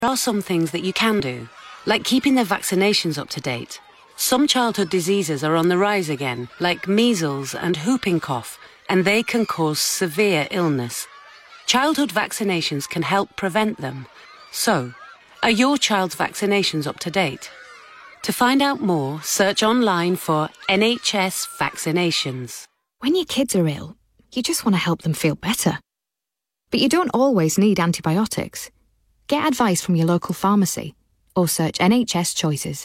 There are some things that you can do, like keeping their vaccinations up to date. Some childhood diseases are on the rise again, like measles and whooping cough, and they can cause severe illness. Childhood vaccinations can help prevent them. So, are your child's vaccinations up to date? To find out more, search online for NHS vaccinations. When your kids are ill, you just want to help them feel better. But you don't always need antibiotics. Get advice from your local pharmacy or search NHS Choices.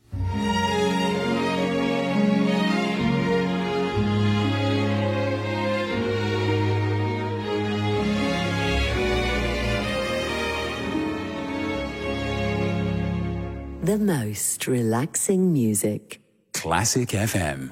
The most relaxing music. Classic FM.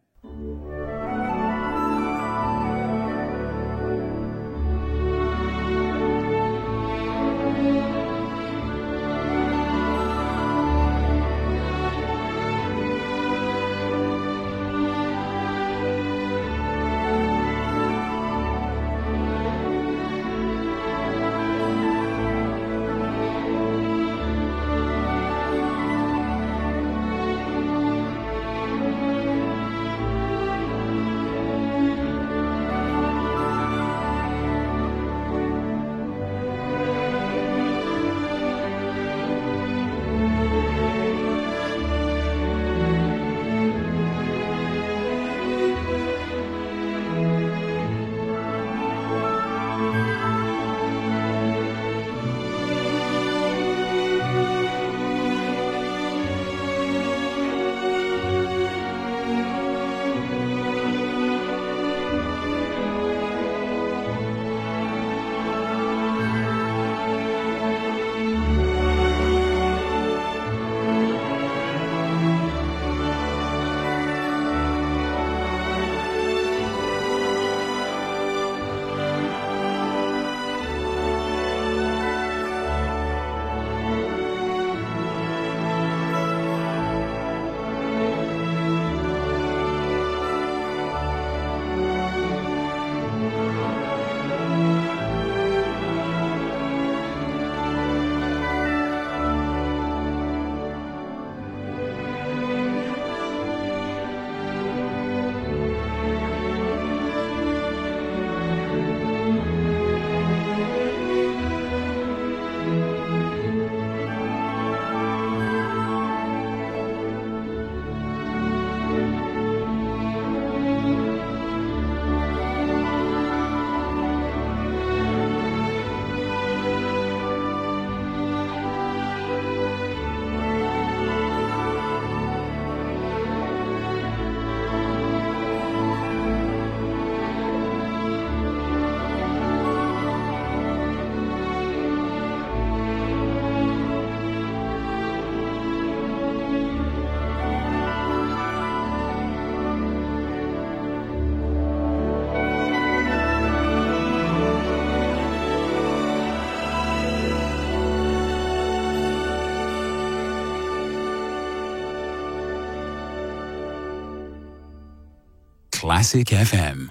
Classic FM.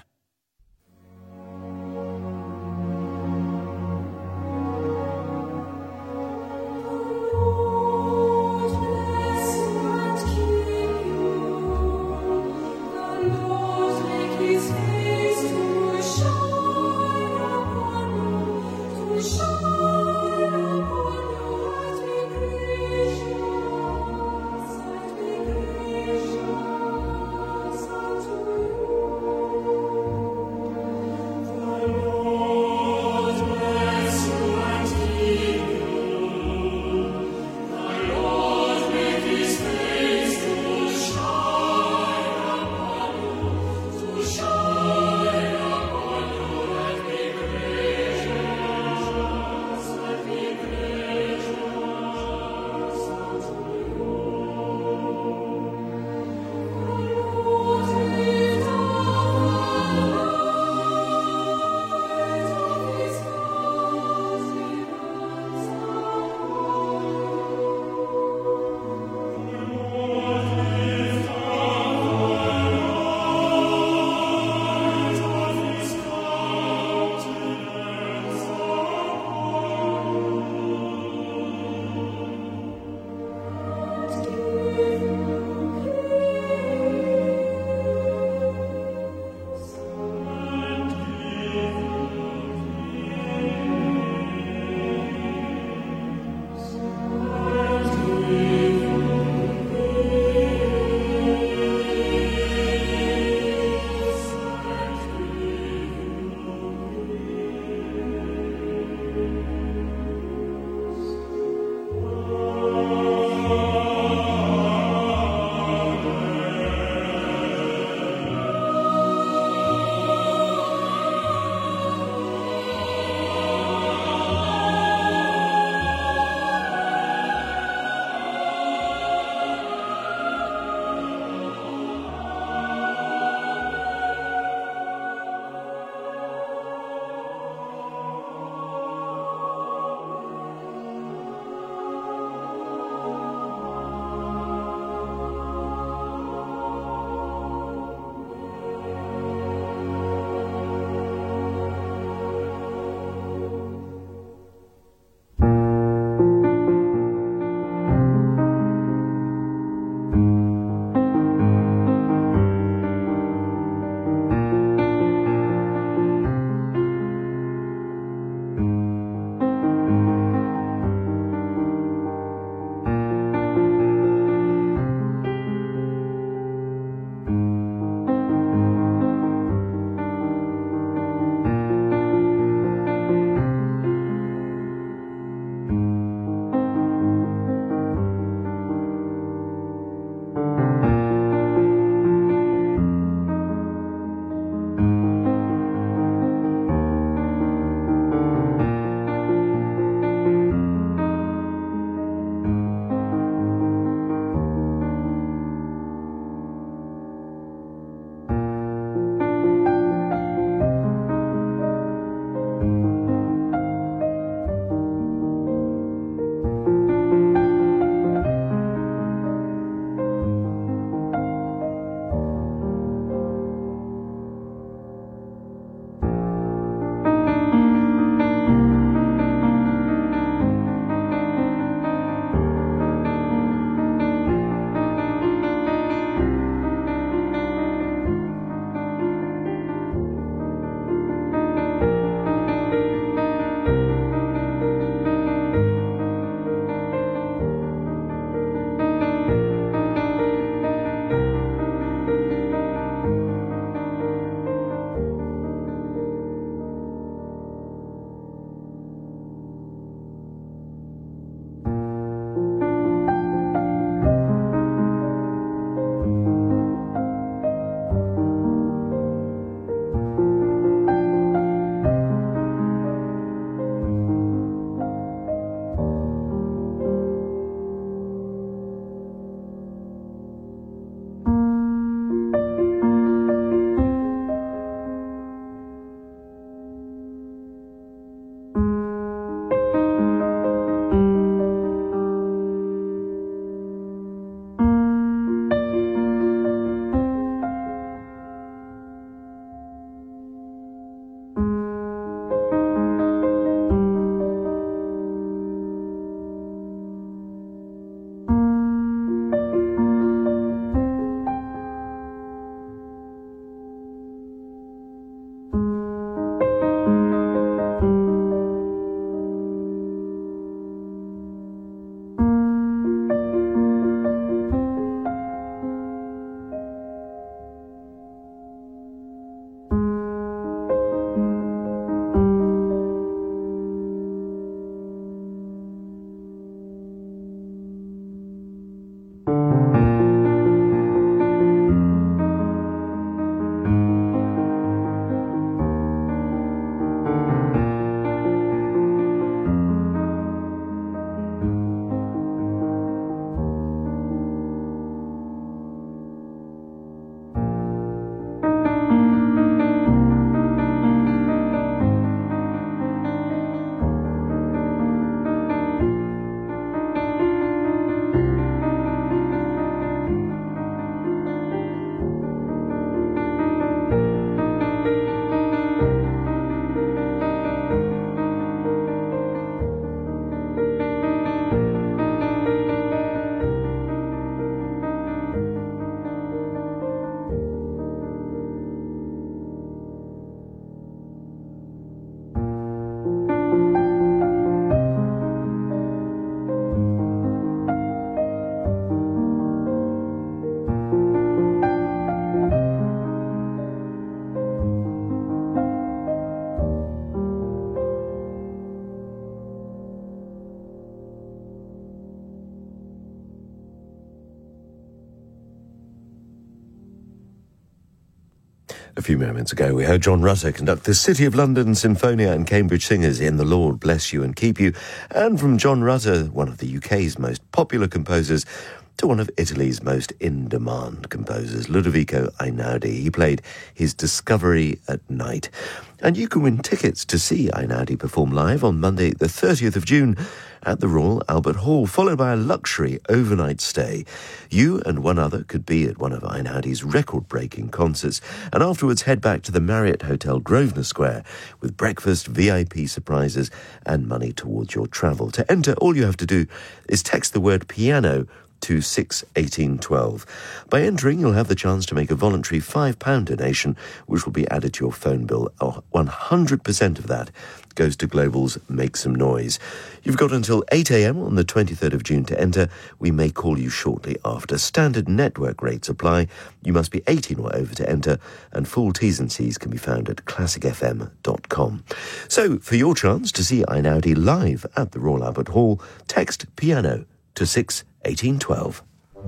A few moments ago, we heard John Rutter conduct the City of London Sinfonia and Cambridge Singers in The Lord Bless You and Keep You. And from John Rutter, one of the UK's most popular composers, to one of Italy's most in-demand composers, Ludovico Einaudi. He played his Discovery at Night. And you can win tickets to see Einaudi perform live on Monday, the 30th of June, at the Royal Albert Hall, followed by a luxury overnight stay. You and one other could be at one of Einaudi's record-breaking concerts, and afterwards head back to the Marriott Hotel Grosvenor Square with breakfast, VIP surprises, and money towards your travel. To enter, all you have to do is text the word piano to 61812. By entering, you'll have the chance to make a voluntary £5 donation, which will be added to your phone bill. 100% of that goes to Global's Make Some Noise. You've got until 8 a.m. on the 23rd of June to enter. We may call you shortly after. Standard network rates apply. You must be 18 or over to enter, and full T's and C's can be found at classicfm.com. So, for your chance to see Einaudi live at the Royal Albert Hall, text piano to 61812.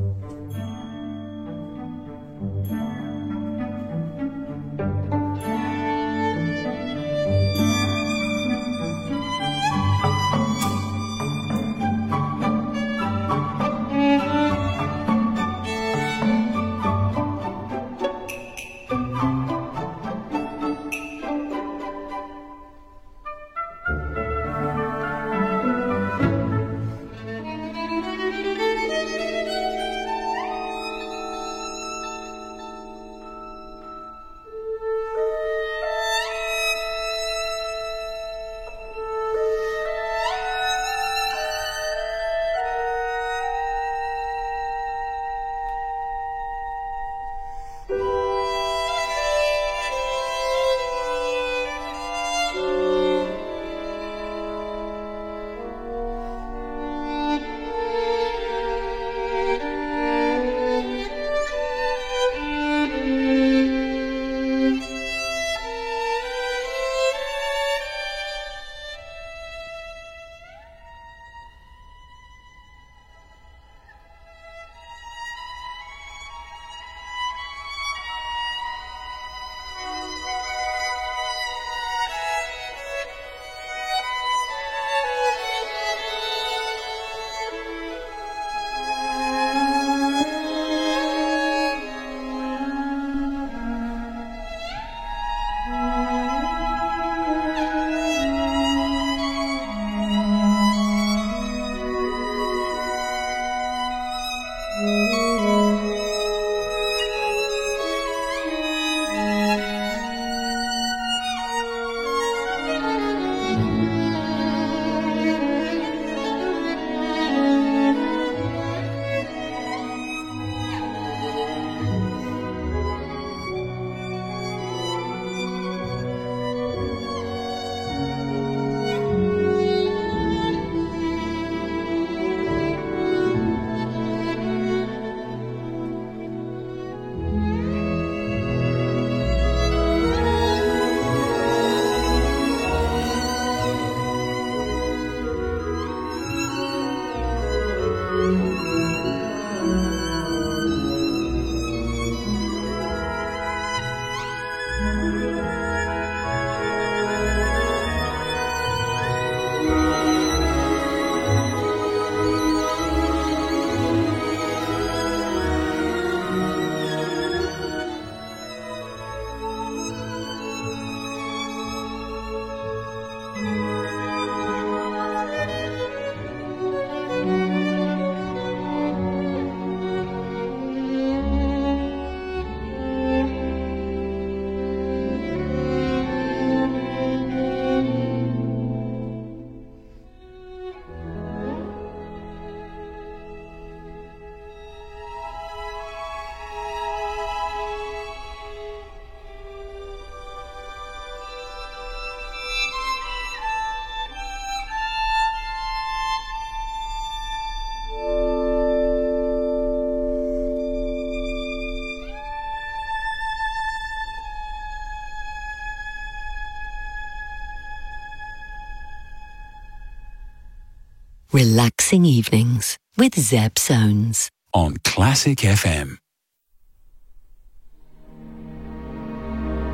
Relaxing Evenings with Zeb Soanes on Classic FM.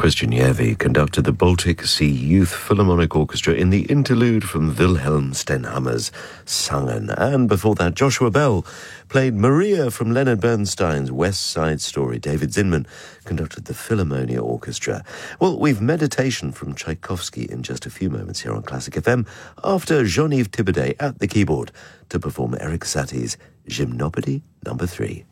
Christian Järvi conducted the Baltic Sea Youth Philharmonic Orchestra in the interlude from Wilhelm Stenhammer's Sangen. And before that, Joshua Bell played Maria from Leonard Bernstein's West Side Story. David Zinman conducted the Philharmonia Orchestra. Well, we've meditation from Tchaikovsky in just a few moments here on Classic FM after Jean-Yves Thibaudet at the keyboard to perform Erik Satie's Gymnopédie No. 3.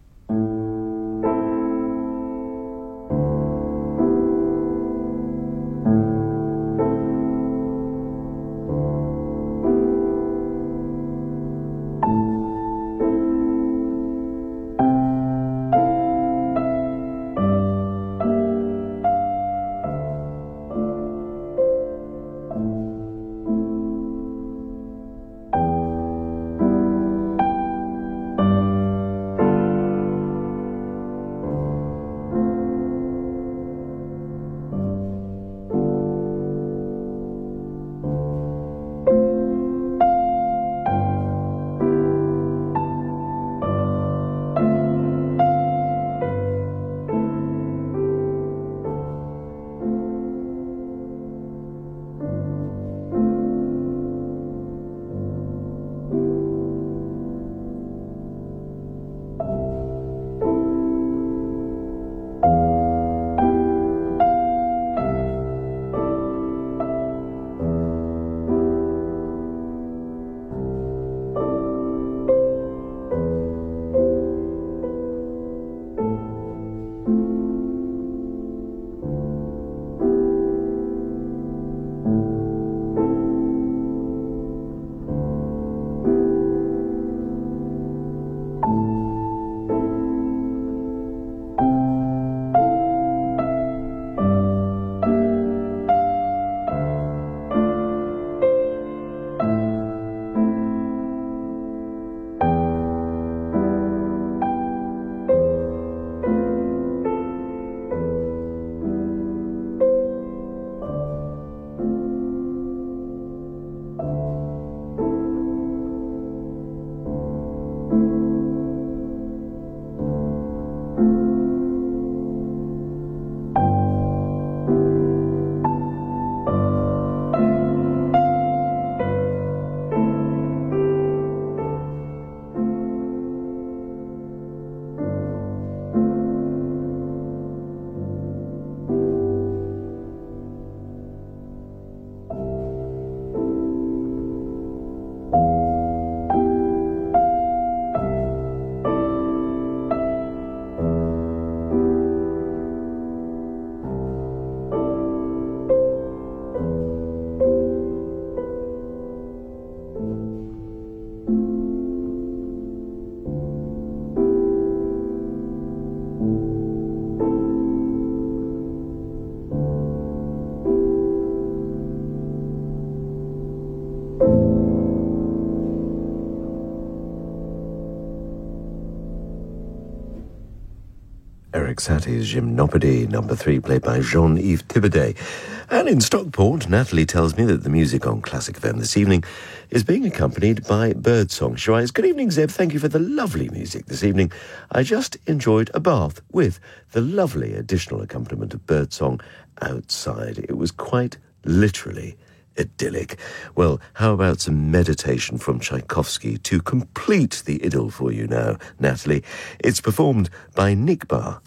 Erik Satie's Gymnopédie No. 3, played by Jean-Yves Thibaudet. And in Stockport, Natalie tells me that the music on Classic FM this evening is being accompanied by birdsong. She writes, "Good evening, Zeb. Thank you for the lovely music this evening. I just enjoyed a bath with the lovely additional accompaniment of birdsong outside. It was quite literally idyllic." Well, how about some meditation from Tchaikovsky to complete the idyll for you now, Natalie? It's performed by Nick Barr.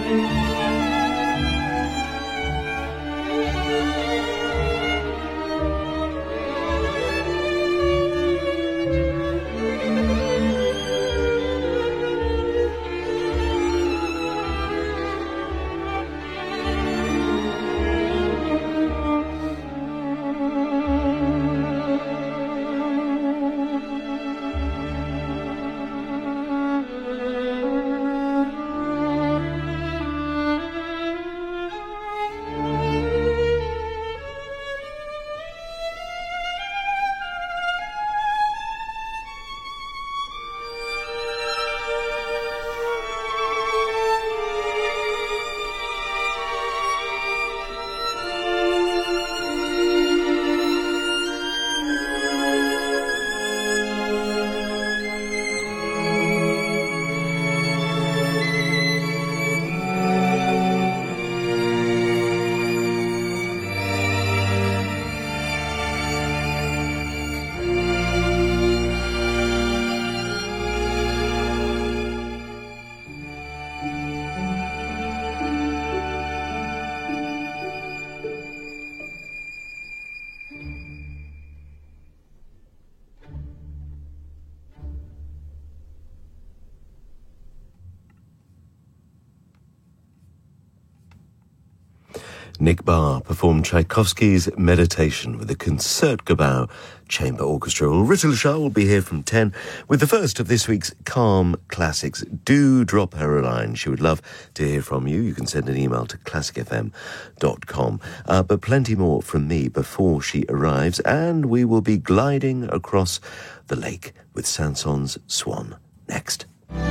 Nick Barr performed Tchaikovsky's Meditation with the Concertgebouw Chamber Orchestra. Well, Rita Lashar will be here from 10 with the first of this week's Calm Classics. Do drop her a line. She would love to hear from you. You can send an email to classicfm.com. But plenty more from me before she arrives, and we will be gliding across the lake with Sanson's Swan next.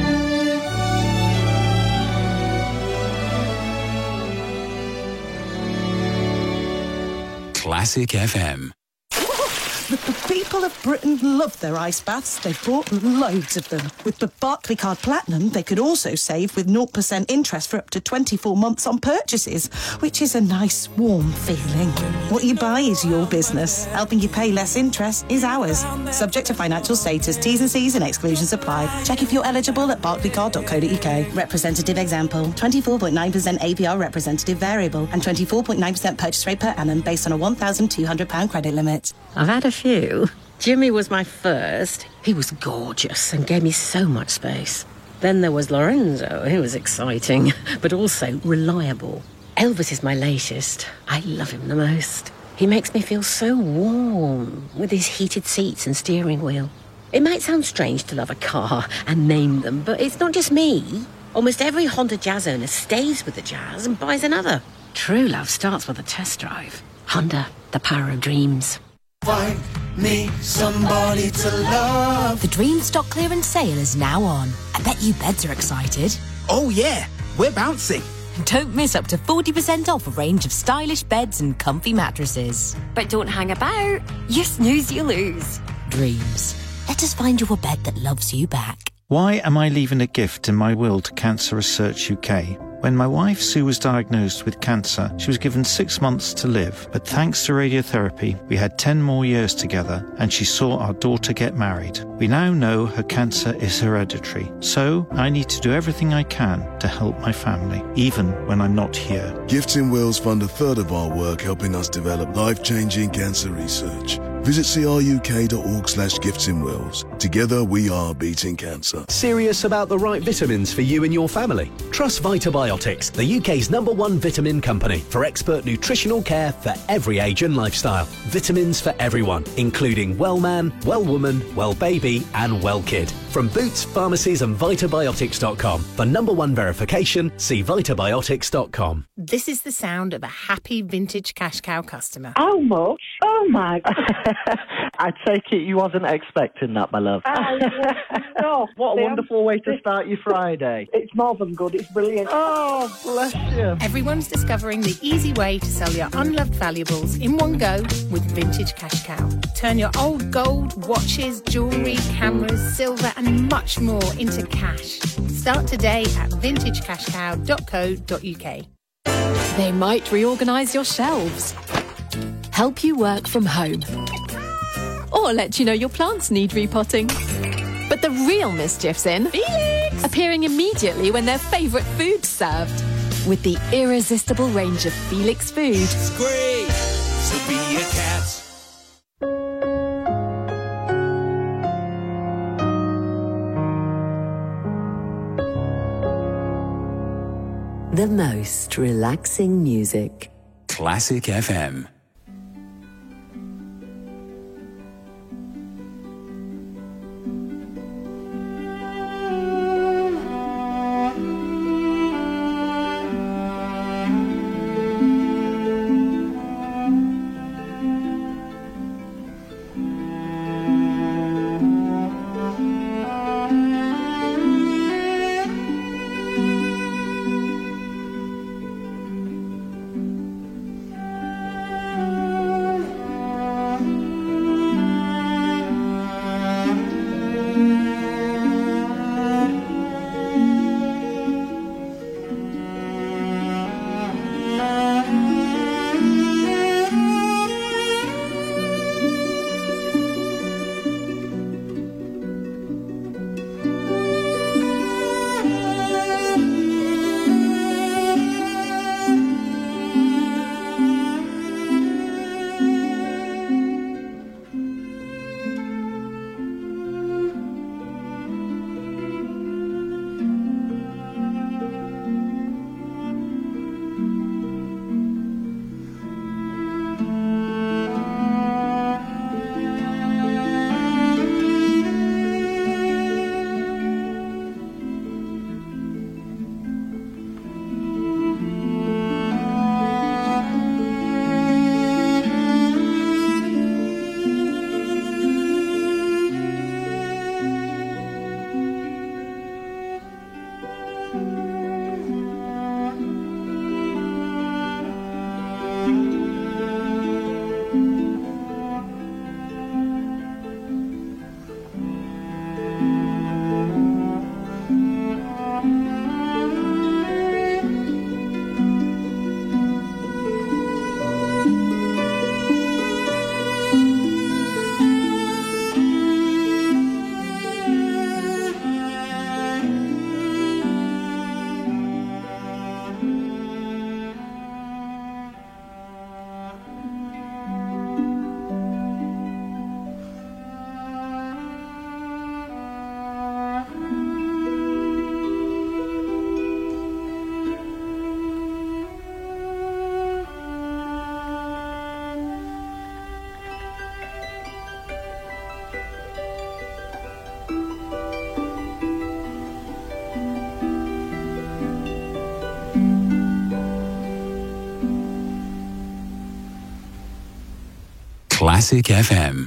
Classic FM. The people of Britain love their ice baths. They've bought loads of them. With the Barclaycard Platinum, they could also save with 0% interest for up to 24 months on purchases, which is a nice, warm feeling. What you buy is your business. Helping you pay less interest is ours. Subject to financial status, T's and C's and exclusions apply. Check if you're eligible at barclaycard.co.uk. Representative example, 24.9% APR representative variable and 24.9% purchase rate per annum based on a £1,200 credit limit. I've had a few. Jimmy was my first. He was gorgeous and gave me so much space. Then there was Lorenzo. He was exciting, but also reliable. Elvis is my latest. I love him the most. He makes me feel so warm with his heated seats and steering wheel. It might sound strange to love a car and name them, but it's not just me. Almost every Honda Jazz owner stays with the Jazz and buys another. True love starts with a test drive. Honda, the power of dreams. Find me somebody to love. The Dream stock clearance sale is now on. I bet you beds are excited. Oh yeah, we're bouncing. Don't miss up to 40% off a range of stylish beds and comfy mattresses. But don't hang about. You snooze, you lose. Dreams. Let us find you a bed that loves you back. Why am I leaving a gift in my will to Cancer Research UK? When my wife Sue was diagnosed with cancer, she was given 6 months to live. But thanks to radiotherapy, we had 10 more years together and she saw our daughter get married. We now know her cancer is hereditary. So I need to do everything I can to help my family, even when I'm not here. Gifts in Wills fund a third of our work helping us develop life-changing cancer research. Visit cruk.org/giftsinwills. Together we are beating cancer. Serious about the right vitamins for you and your family? Trust VitaBiotics, the UK's #1 vitamin company for expert nutritional care for every age and lifestyle. Vitamins for everyone, including well man, well woman, well baby and well kid. From Boots, pharmacies and vitabiotics.com. For #1 verification, see vitabiotics.com. This is the sound of a happy vintage cash cow customer. How much? Oh my God. I take it you wasn't expecting that, my love. No. What a wonderful way to start your Friday. It's more than good, it's brilliant. Oh, bless you. Everyone's discovering the easy way to sell your unloved valuables in one go with Vintage Cash Cow. Turn your old gold, watches, jewellery, cameras, silver and much more into cash. Start today at vintagecashcow.co.uk. They might reorganise your shelves, help you work from home, or let you know your plants need repotting. But the real mischief's in Felix! Appearing immediately when their favourite food's served. with the irresistible range of Felix food. It's great to be a cat. The most relaxing music. Classic FM. Classic FM.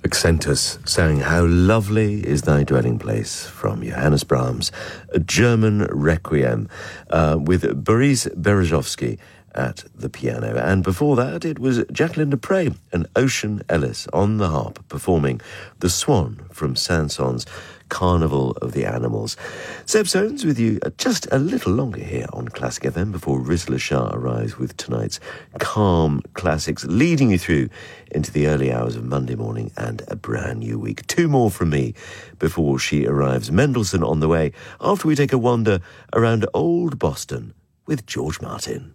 Accentus sang How Lovely Is Thy Dwelling Place from Johannes Brahms, a German requiem with Boris Berezovsky at the piano. And before that, it was Jacqueline du Pré and Ocean Ellis on the harp performing The Swan from Saint-Saëns' Carnival of the Animals. Seb Soanes with you just a little longer here on Classic FM before Rizla Shah arrives with tonight's calm classics, leading you through into the early hours of Monday morning and a brand new week. Two more from me before she arrives. Mendelssohn on the way after we take a wander around old Boston with George Martin.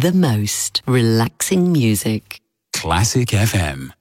The most relaxing music. Classic FM.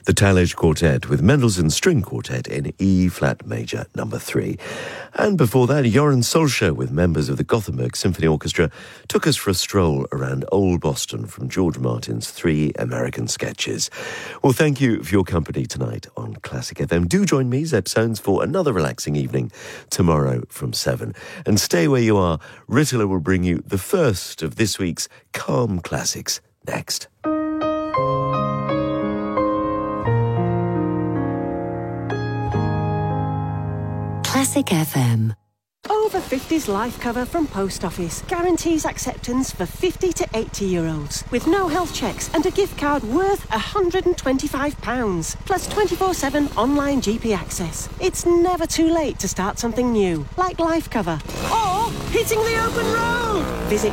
The Talliage Quartet with Mendelssohn's String Quartet in E-flat major number 3. And before that, Joran Solskjaer with members of the Gothenburg Symphony Orchestra took us for a stroll around Old Boston from George Martin's 3 American sketches. Well, thank you for your company tonight on Classic FM. Do join me, Zeb Soanes, for another relaxing evening tomorrow from 7. And stay where you are. Rittler will bring you the first of this week's Calm Classics next. Classic FM. Over 50s life cover from Post Office guarantees acceptance for 50 to 80-year-olds with no health checks and a gift card worth £125, plus 24/7 online GP access. It's never too late to start something new, like life cover or hitting the open road. Visit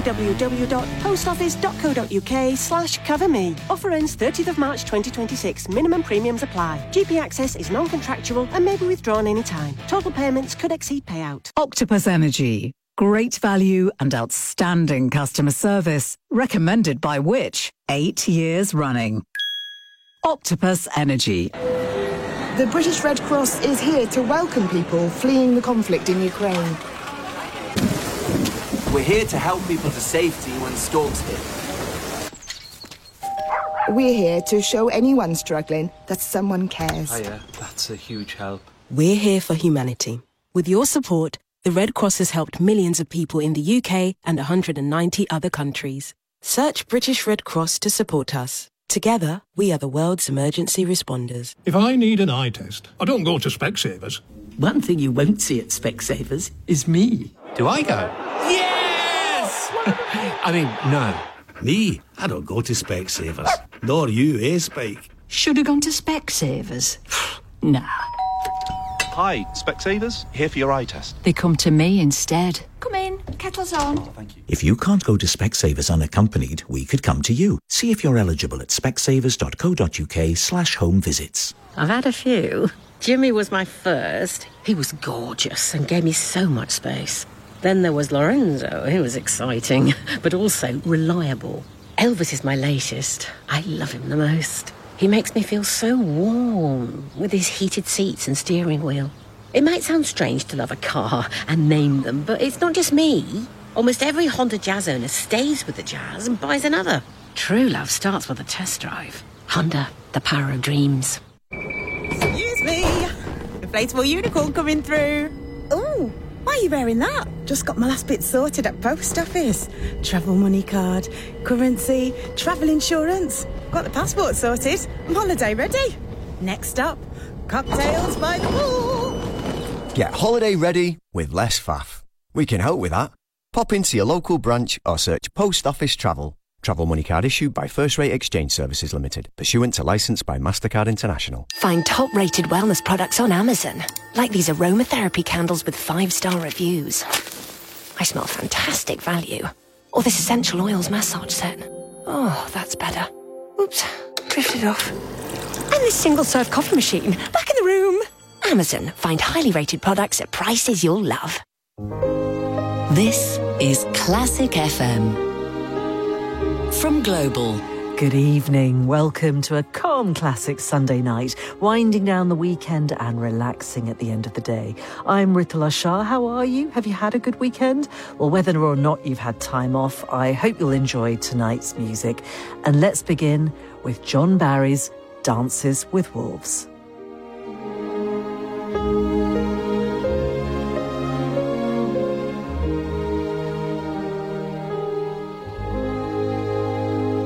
www.postoffice.co.uk/coverme. Offer ends 30th of March 2026. Minimum premiums apply. GP access is non-contractual and may be withdrawn anytime. Total payments could exceed payout. Octopus Energy. Great value and outstanding customer service. Recommended by which? 8 years running. Octopus Energy. The British Red Cross is here to welcome people fleeing the conflict in Ukraine. We're here to help people to safety when storms hit. We're here to show anyone struggling that someone cares. Hiya, that's a huge help. We're here for humanity. With your support, the Red Cross has helped millions of people in the UK and 190 other countries. Search British Red Cross to support us. Together, we are the world's emergency responders. If I need an eye test, I don't go to Specsavers. One thing you won't see at Specsavers is me. Do I go? Yes! I mean, no. Me? I don't go to Specsavers. Nor you, eh, Spike? Should have gone to Specsavers. Nah. Hi, Specsavers, here for your eye test. They come to me instead. Come in, kettle's on. Thank you. If you can't go to Specsavers unaccompanied, we could come to you. See if you're eligible at specsavers.co.uk/home visits. I've had a few. Jimmy was my first. He was gorgeous and gave me so much space. Then there was Lorenzo. He was exciting, but also reliable. Elvis is my latest. I love him the most. He makes me feel so warm with his heated seats and steering wheel. It might sound strange to love a car and name them, but it's not just me. Almost every Honda Jazz owner stays with the Jazz and buys another. True love starts with a test drive. Honda, the power of dreams. Excuse me. Inflatable unicorn coming through. Ooh, why are you wearing that? Just got my last bit sorted at Post Office. Travel money card, currency, travel insurance. Got the passport sorted. I'm holiday ready. Next up, cocktails by the pool. Get holiday ready with less faff. We can help with that. Pop into your local branch or search Post Office Travel. Travel money card issued by First Rate Exchange Services Limited, pursuant to licence by MasterCard International. Find top-rated wellness products on Amazon, like these aromatherapy candles with 5-star reviews. I smell fantastic value. Or this essential oils massage set. Oh, that's better. Oops, drifted off. And this single-serve coffee machine, back in the room. Amazon, find highly rated products at prices you'll love. This is Classic FM. From Global. Good evening. Welcome to a calm classic Sunday night, winding down the weekend and relaxing at the end of the day. I'm Rittler Shah. How are you? Have you had a good weekend? Well, whether or not you've had time off, I hope you'll enjoy tonight's music. And let's begin with John Barry's Dances with Wolves.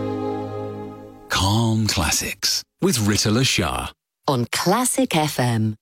Calm Classics with Rittler Shah On Classic FM.